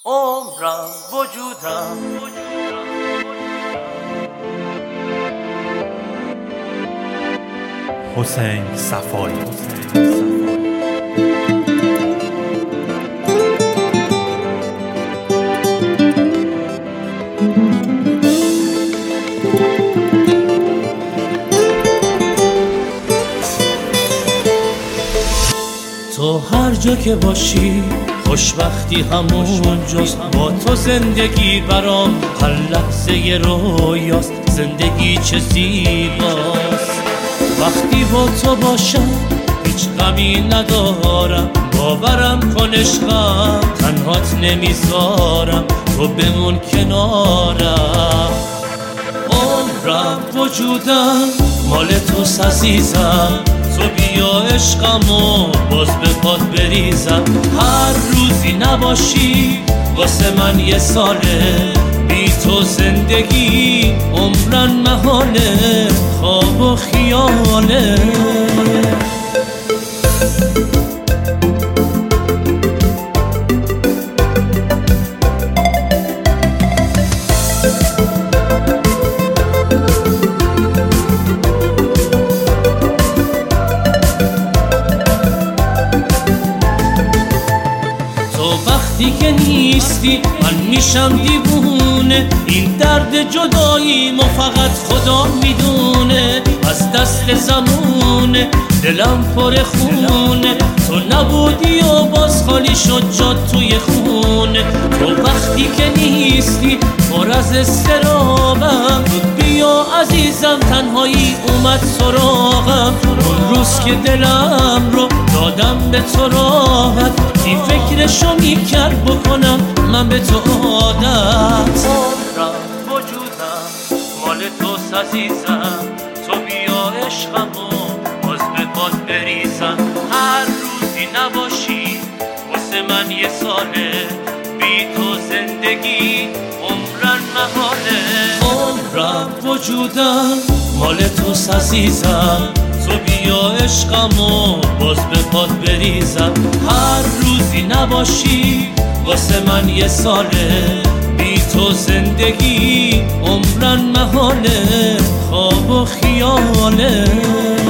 عمرم وجودم حسین صفایی. تو هر جا که باشی خوشبختی همون جاست. با تو زندگی برام هر لحظه رویاست. زندگی چه زیباست وقتی با تو باشم، هیچ غمی ندارم. باورم کن عشقم تنهات نمیذارم، تو بمون کنارم. عمرم وجودم مال توست عزیزم، تو بیا عشقمو باز به پات بریزم. هر روزی نباشی واسه من یه ساله، بی تو زندگی عمرن محاله، خواب و خیاله. وقتی که نیستی من میشم دیوونه، این درد جداییمو فقط خدا میدونه. از دست زمونه دلم پر خونه، تو نبودی و باز خالی شد جات توی خونه. تو وقتی که نیستی پر از استرابم، بیا عزیزم تنهایی اومد سراغم. اون روز که دلم رو دادم به تو راحت، این فکرشو میکرد بکنم من به تو عادت. عمرم وجودم مال توست عزیزم، تو بیا عشقمو باز به پات بریزم. هر روزی نباشی واسه من یه ساله، بی تو زندگی عمرن محاله. عمرم وجودم مال توست عزیزم، تو بیا عشقمو باز به پات بریزم. هر روزی نباشی واسه من یه ساله، بی تو زندگی عمرن محاله، خواب و خیاله.